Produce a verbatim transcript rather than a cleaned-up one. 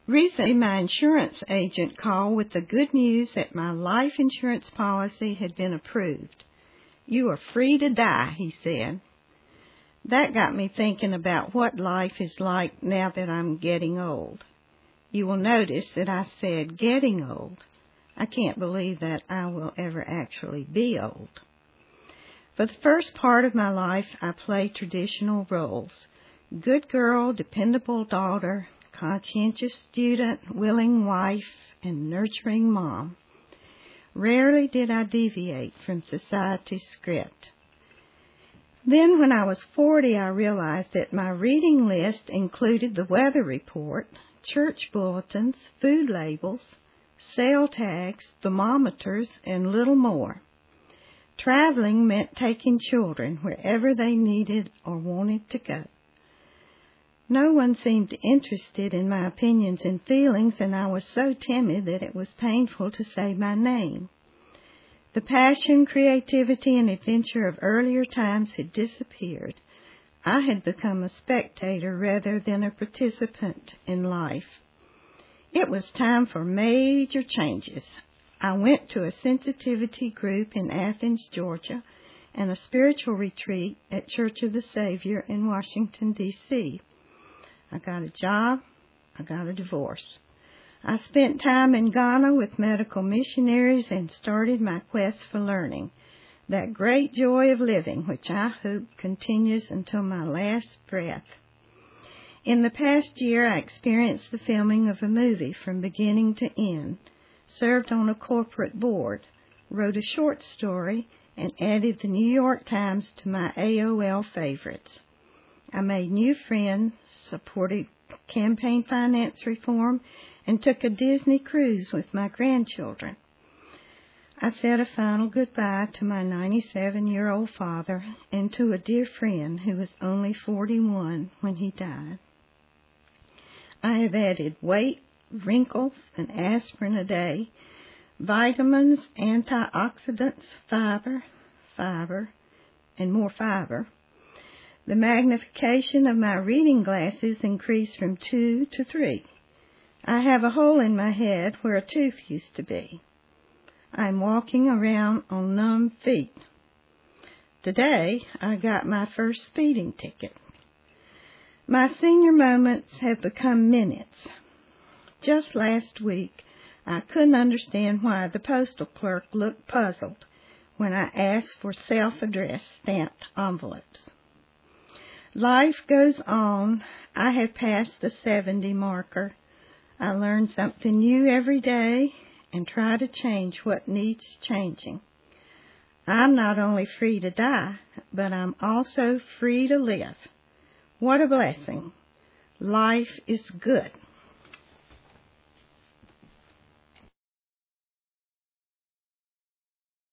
Recently, my insurance agent called with the good news that my life insurance policy had been approved. "You are free to die," he said. That got me thinking about what life is like now that I'm getting old. You will notice that I said getting old. I can't believe that I will ever actually be old. For the first part of my life, I played traditional roles: good girl, dependable daughter, conscientious student, willing wife, and nurturing mom. Rarely did I deviate from society's script. Then when I was forty, I realized that my reading list included the weather report, church bulletins, food labels, sale tags, thermometers, and little more. Traveling meant taking children wherever they needed or wanted to go. No one seemed interested in my opinions and feelings, and I was so timid that it was painful to say my name. The passion, creativity, and adventure of earlier times had disappeared. I had become a spectator rather than a participant in life. It was time for major changes. I went to a sensitivity group in Athens, Georgia, and a spiritual retreat at Church of the Savior in Washington, D C I got a job. I got a divorce. I spent time in Ghana with medical missionaries and started my quest for learning, that great joy of living which I hope continues until my last breath. In the past year, I experienced the filming of a movie from beginning to end, served on a corporate board, wrote a short story, and added the New York Times to my A O L favorites. I made new friends, supported campaign finance reform, and took a Disney cruise with my grandchildren. I said a final goodbye to my ninety-seven-year-old father and to a dear friend who was only forty-one when he died. I have added weight, wrinkles, and aspirin a day, vitamins, antioxidants, fiber, fiber, and more fiber. The magnification of my reading glasses increased from two to three. I have a hole in my head where a tooth used to be. I'm walking around on numb feet. Today, I got my first speeding ticket. My senior moments have become minutes. Just last week, I couldn't understand why the postal clerk looked puzzled when I asked for self-addressed stamped envelopes. Life goes on. I have passed the seventy marker. I learn something new every day and try to change what needs changing. I'm not only free to die, but I'm also free to live. What a blessing. Life is good.